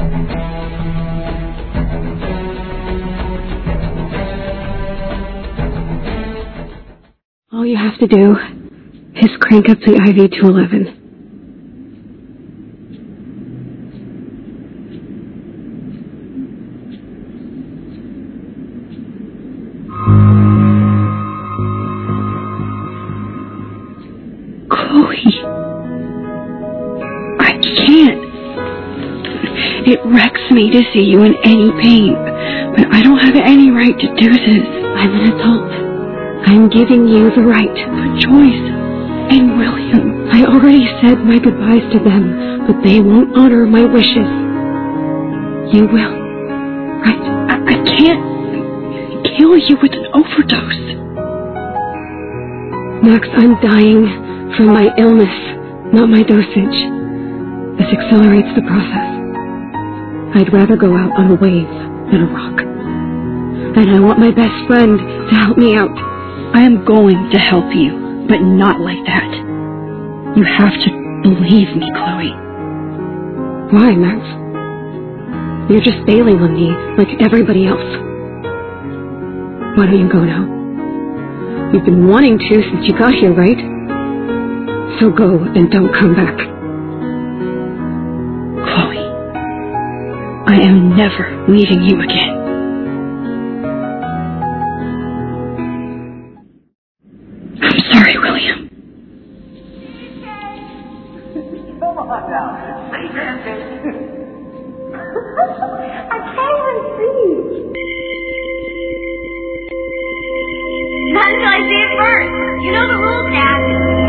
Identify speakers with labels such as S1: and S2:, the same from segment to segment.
S1: All you have to do is crank up the IV to 11. Chloe, I can't. It wrecks me to see you in any pain, but I don't have any right to do this. I'm an adult. I'm giving you the right. But Joyce and William, I already said my goodbyes to them, but they won't honor my wishes. You will. Right? I can't kill you with an overdose. Max, I'm dying from my illness, not my dosage. This accelerates the process. I'd rather go out on a wave than a rock. And I want my best friend to help me out.
S2: I am going to help you, but not like that. You have to believe me, Chloe.
S1: Why, Max? You're just bailing on me like everybody else. Why don't you go now? You've been wanting to since you got here, right? So go and don't come back.
S2: Chloe, I am never leaving you again. I'm sorry, William.
S3: Come on now. Say anything. I can't even see. Not until I see it first. You know the rules, Dad.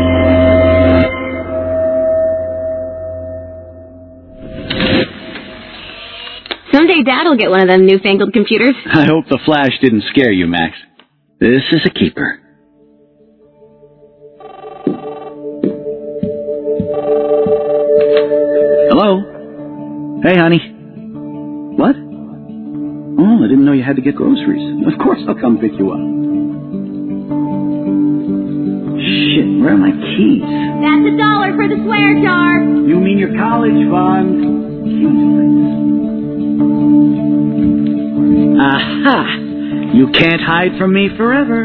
S1: Someday Dad'll get one of them newfangled computers.
S4: I hope the flash didn't scare you, Max. This is a keeper. Hello? Hey, honey. What? Oh, I didn't know you had to get groceries. Of course I'll come pick you up. Shit, where are my keys?
S3: That's $1 for the swear jar.
S4: You mean your college fund? Keys, please. Aha! You can't hide from me forever.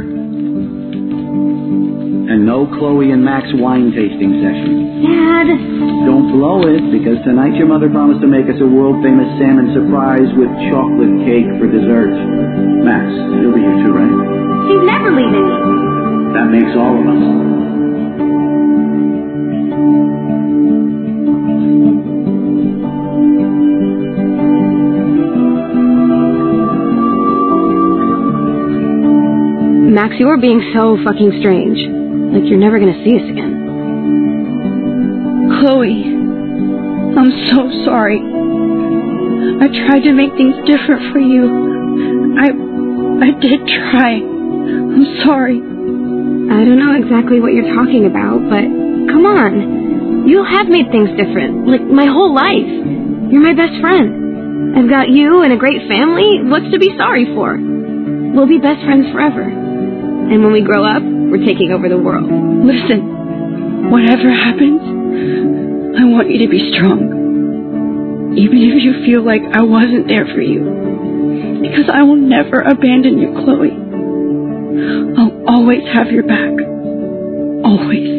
S4: And no Chloe and Max wine tasting session.
S3: Dad.
S4: Don't blow it, because tonight your mother promised to make us a world-famous salmon surprise with chocolate cake for dessert. Max, you'll be here too, right?
S3: She's never leaving me.
S4: That makes all of us.
S1: Max, you are being so fucking strange. Like you're never gonna see us again.
S2: Chloe, I'm so sorry. I tried to make things different for you. I did try. I'm sorry.
S1: I don't know exactly what you're talking about, but come on. You have made things different, like my whole life. You're my best friend. I've got you and a great family. What's to be sorry for? We'll be best friends forever. And when we grow up, we're taking over the world.
S2: Listen, whatever happens, I want you to be strong. Even if you feel like I wasn't there for you. Because I will never abandon you, Chloe. I'll always have your back. Always.